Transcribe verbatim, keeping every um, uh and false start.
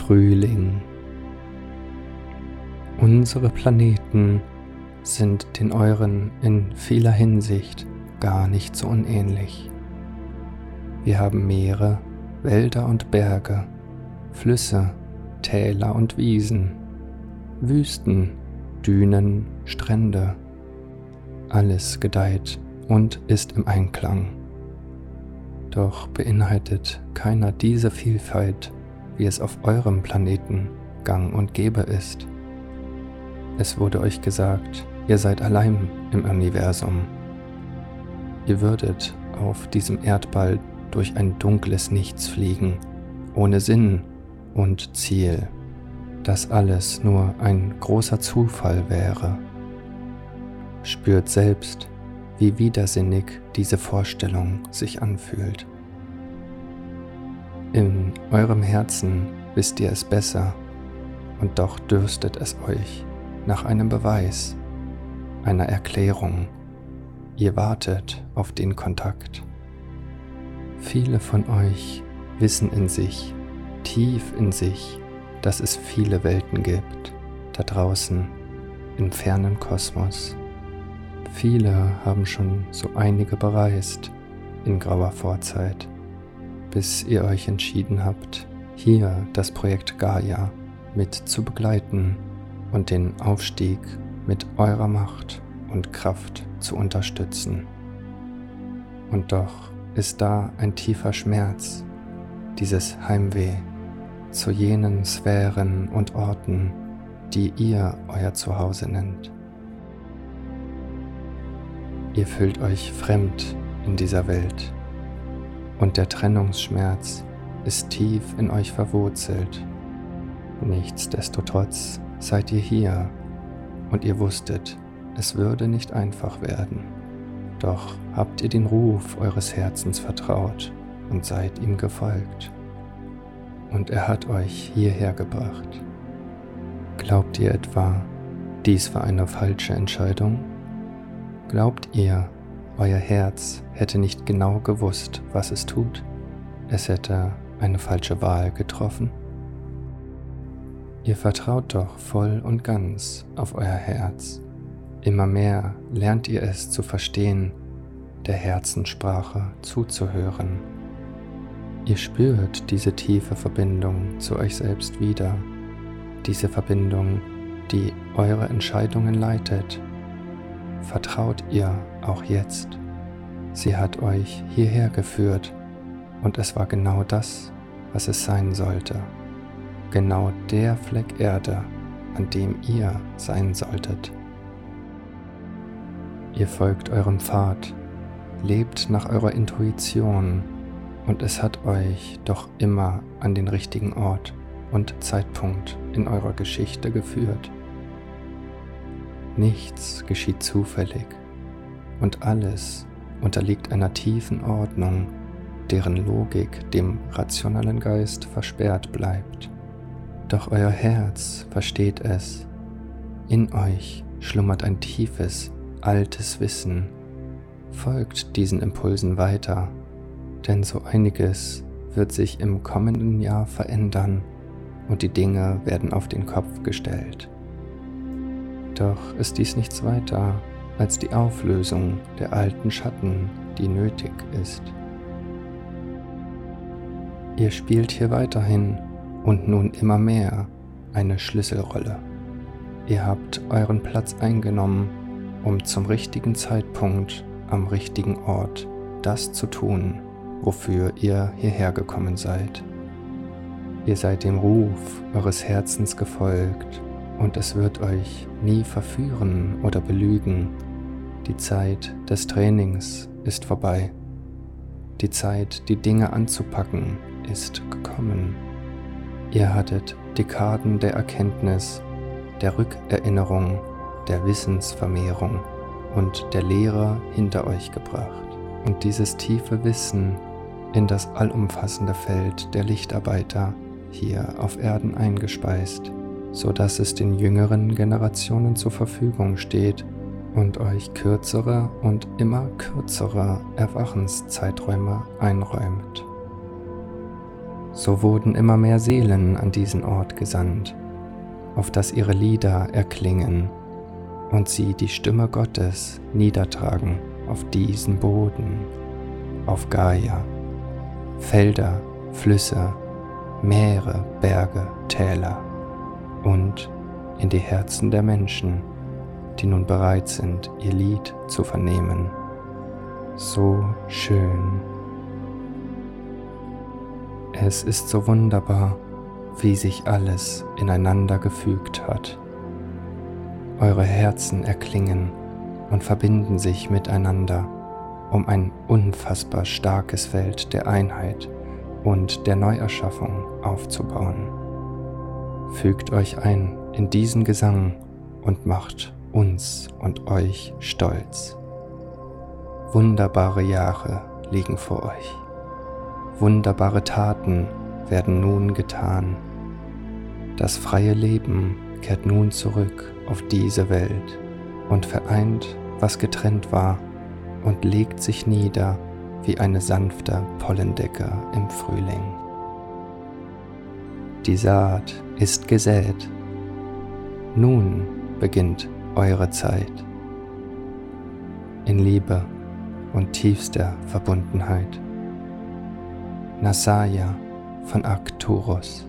Frühling. Unsere Planeten sind den euren in vieler Hinsicht gar nicht so unähnlich. Wir haben Meere, Wälder und Berge, Flüsse, Täler und Wiesen, Wüsten, Dünen, Strände. Alles gedeiht und ist im Einklang. Doch beinhaltet keiner diese Vielfalt, wie es auf eurem Planeten gang und gäbe ist. Es wurde euch gesagt, ihr seid allein im Universum. Ihr würdet auf diesem Erdball durch ein dunkles Nichts fliegen, ohne Sinn und Ziel, dass alles nur ein großer Zufall wäre. Spürt selbst, wie widersinnig diese Vorstellung sich anfühlt. In eurem Herzen wisst ihr es besser, und doch dürstet es euch nach einem Beweis, einer Erklärung. Ihr wartet auf den Kontakt. Viele von euch wissen in sich, tief in sich, dass es viele Welten gibt, da draußen, im fernen Kosmos. Viele haben schon so einige bereist in grauer Vorzeit, bis ihr euch entschieden habt, hier das Projekt Gaia mit zu begleiten und den Aufstieg mit eurer Macht und Kraft zu unterstützen. Und doch ist da ein tiefer Schmerz, dieses Heimweh zu jenen Sphären und Orten, die ihr euer Zuhause nennt. Ihr fühlt euch fremd in dieser Welt und der Trennungsschmerz ist tief in euch verwurzelt. Nichtsdestotrotz seid ihr hier und ihr wusstet, es würde nicht einfach werden. Doch habt ihr den Ruf eures Herzens vertraut und seid ihm gefolgt. Und er hat euch hierher gebracht. Glaubt ihr etwa, dies war eine falsche Entscheidung? Glaubt ihr, euer Herz hätte nicht genau gewusst, was es tut? Es hätte eine falsche Wahl getroffen? Ihr vertraut doch voll und ganz auf euer Herz. Immer mehr lernt ihr es zu verstehen, der Herzenssprache zuzuhören. Ihr spürt diese tiefe Verbindung zu euch selbst wieder, diese Verbindung, die eure Entscheidungen leitet. Vertraut ihr auch jetzt? Sie hat euch hierher geführt und es war genau das, was es sein sollte. Genau der Fleck Erde, an dem ihr sein solltet. Ihr folgt eurem Pfad, lebt nach eurer Intuition und es hat euch doch immer an den richtigen Ort und Zeitpunkt in eurer Geschichte geführt. Nichts geschieht zufällig und alles unterliegt einer tiefen Ordnung, deren Logik dem rationalen Geist versperrt bleibt. Doch euer Herz versteht es. In euch schlummert ein tiefes, altes Wissen. Folgt diesen Impulsen weiter, denn so einiges wird sich im kommenden Jahr verändern und die Dinge werden auf den Kopf gestellt. Doch ist dies nichts weiter als die Auflösung der alten Schatten, die nötig ist. Ihr spielt hier weiterhin und nun immer mehr eine Schlüsselrolle. Ihr habt euren Platz eingenommen, um zum richtigen Zeitpunkt am richtigen Ort das zu tun, wofür ihr hierher gekommen seid. Ihr seid dem Ruf eures Herzens gefolgt und es wird euch nie verführen oder belügen. Die Zeit des Trainings ist vorbei. Die Zeit, die Dinge anzupacken, ist gekommen. Ihr hattet Dekaden der Erkenntnis, der Rückerinnerung, der Wissensvermehrung und der Lehre hinter euch gebracht und dieses tiefe Wissen in das allumfassende Feld der Lichtarbeiter hier auf Erden eingespeist, so dass es den jüngeren Generationen zur Verfügung steht und euch kürzere und immer kürzere Erwachenszeiträume einräumt. So wurden immer mehr Seelen an diesen Ort gesandt, auf dass ihre Lieder erklingen und sie die Stimme Gottes niedertragen auf diesen Boden, auf Gaia, Felder, Flüsse, Meere, Berge, Täler und in die Herzen der Menschen, die nun bereit sind, ihr Lied zu vernehmen. So schön. Es ist so wunderbar, wie sich alles ineinander gefügt hat. Eure Herzen erklingen und verbinden sich miteinander, um ein unfassbar starkes Feld der Einheit und der Neuerschaffung aufzubauen. Fügt euch ein in diesen Gesang und macht uns und euch stolz. Wunderbare Jahre liegen vor euch. Wunderbare Taten werden nun getan. Das freie Leben kehrt nun zurück auf diese Welt und vereint, was getrennt war, und legt sich nieder wie eine sanfte Pollendecke im Frühling. Die Saat ist gesät. Nun beginnt eure Zeit. In Liebe und tiefster Verbundenheit. Nasaya von Arcturus.